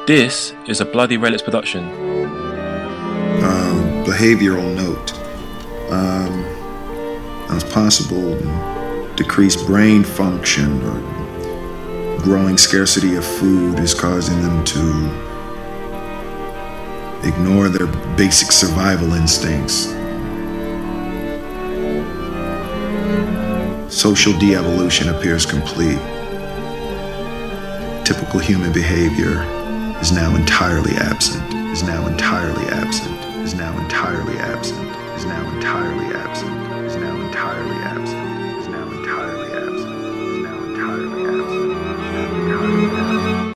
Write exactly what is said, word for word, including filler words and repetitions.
This is a Bloody Relics production. Um, behavioral note. Um, it's possible decreased brain function or growing scarcity of food is causing them to ignore their basic survival instincts. Social de-evolution appears complete. Typical human behavior is now entirely absent, is now entirely absent, is now entirely absent, is now entirely absent, is now entirely absent.